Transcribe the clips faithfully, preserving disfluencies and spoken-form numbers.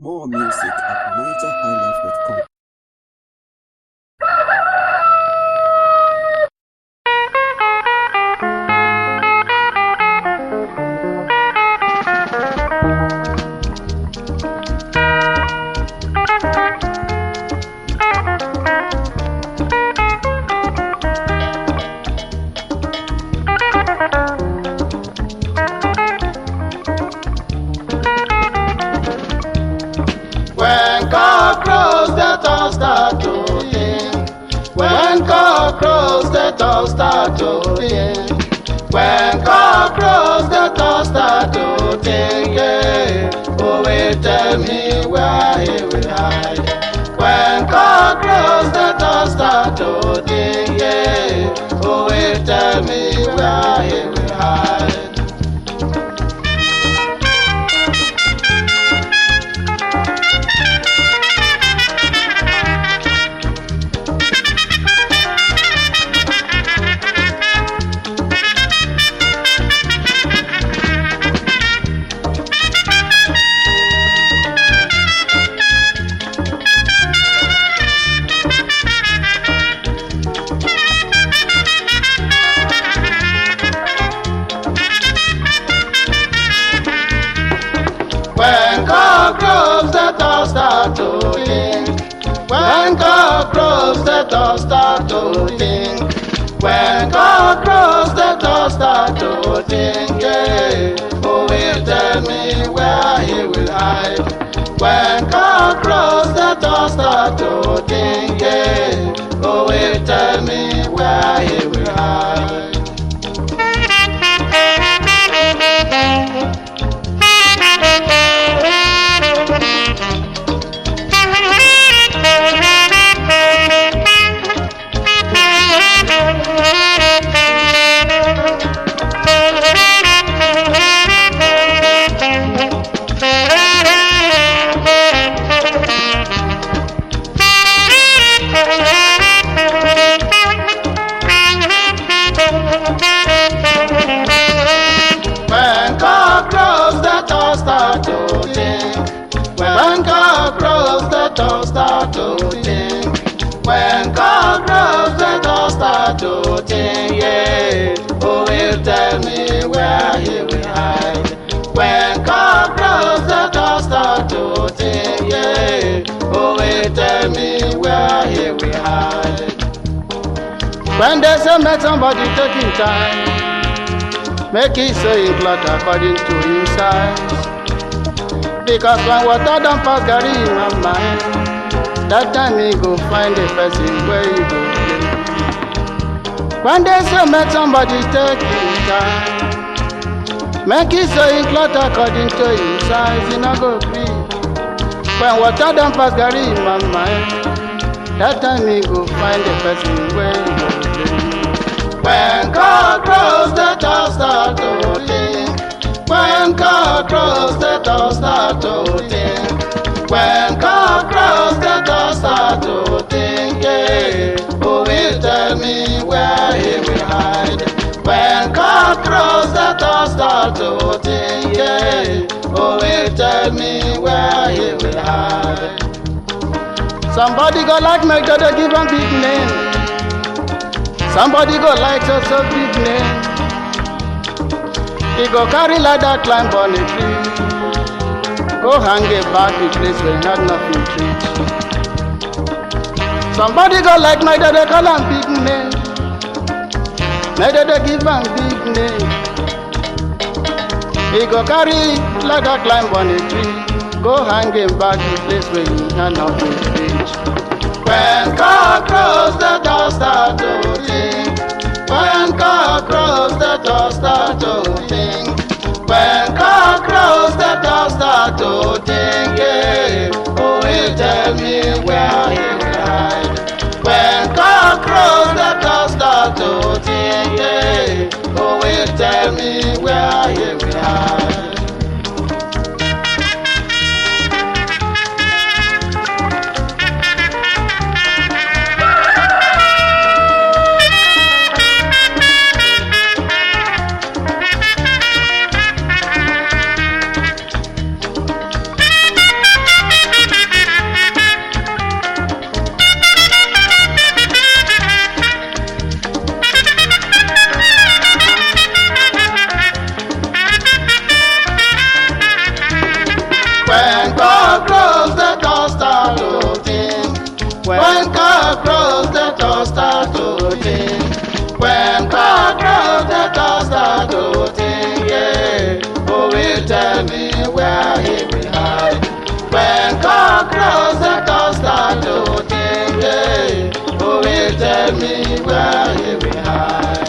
More music at niger highlife dot com. When cockroaches that all start to think. When cockroaches that all start to think. When cockroaches that all start to think. Yeah. Who will tell me where he will hide? When cockroaches that all start to think. Yeah. Who will tell me where he will hide? When cockroaches that all start to think. When cockroaches that all start to think. When cockroaches that all start to think. Yeah. Who will tell me where he will hide? When cockroaches that all start to think. Yeah. Who will tell me where he will hide? When cockroaches that all start to think. When cockroaches that all start to think. When cockroaches that all start to think. Yeah. Who will tell me where he will hide? When cockroaches that all start to think. Yeah. Who will tell me where he will hide? When they say make somebody taking time, make it so in cloth according to him size. Because when water don't pass Gary in my mind, that time he go find a person where he go play. When they say make somebody take him time, make it so in cloth according to him size, he not go free. When water don't pass Gary in my mind, that time he go find a person where he go play. When cockroaches that all start to think. When cockroaches that all start to think. When cockroaches that all start to think. Yeah. Who will tell me where he will hide? When cockroaches that all start to think. Yeah. Who will tell me where he will hide? Somebody go like make that they give him big name. Somebody go like so so big name. He go carry ladder climb on a tree. Go hang it back the place where he had nothing to eat. Somebody go like my dad, they call him big name. My dad, they give him big name. He go carry ladder climb on a tree. Go hang him back the place where he had nothing to eat. When cockroaches that all start to think. When cockroaches that all start to think. When cockroaches that all start to think. Yeah. Who will tell me where he will hide? When cockroaches that all start to think. Yeah. Who will tell me where he will hide? start to think, yeah, who will tell me where he will hide? When cockroach that all start to think, yeah, who will tell me where he will hide?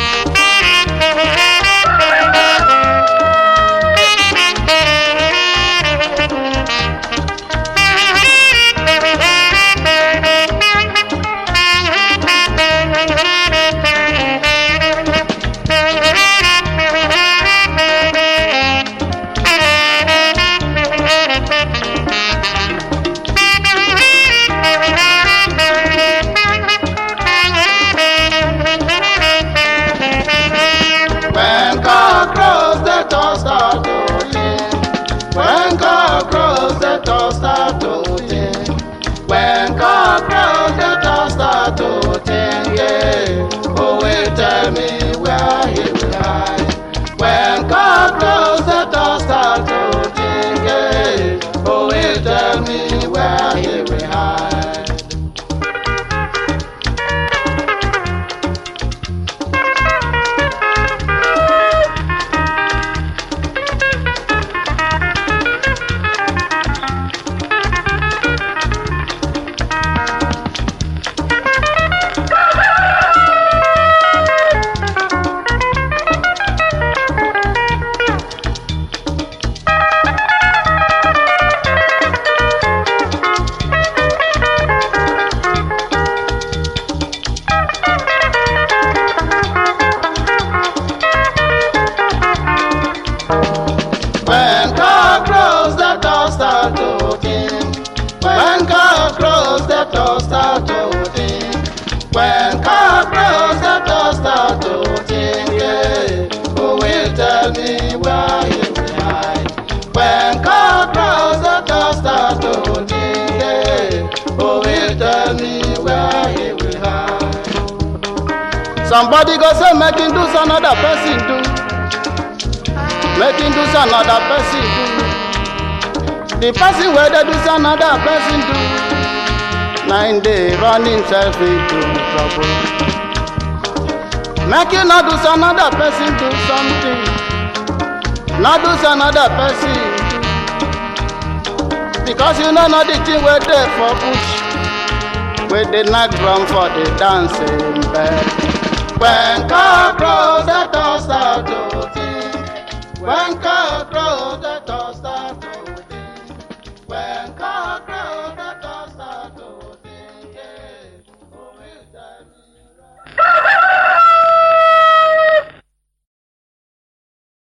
When cockroach that all start to think, when cockroach that all start to think, when cockroach that all start to think, yeah, who will tell me where he will hide? When cockroach that all start to think, yeah, who will tell me where he will hide? When cockroach that all start to think, when cockroach that all start to think, when cockroach that all start to think, yeah, who will tell me where he will hide? When cockroach that all start to think, yeah, who will tell me where he will hide? Somebody go say make him do, so another person do. Make him do, so another person do. The person where they do, so another person do. Nine day run himself into trouble. Make you not do, so another person do something. Not do, so another person do. Because you know not the thing where they for push, where they knock drum for the dancing bed. When cockroach that all start to think, when cockroach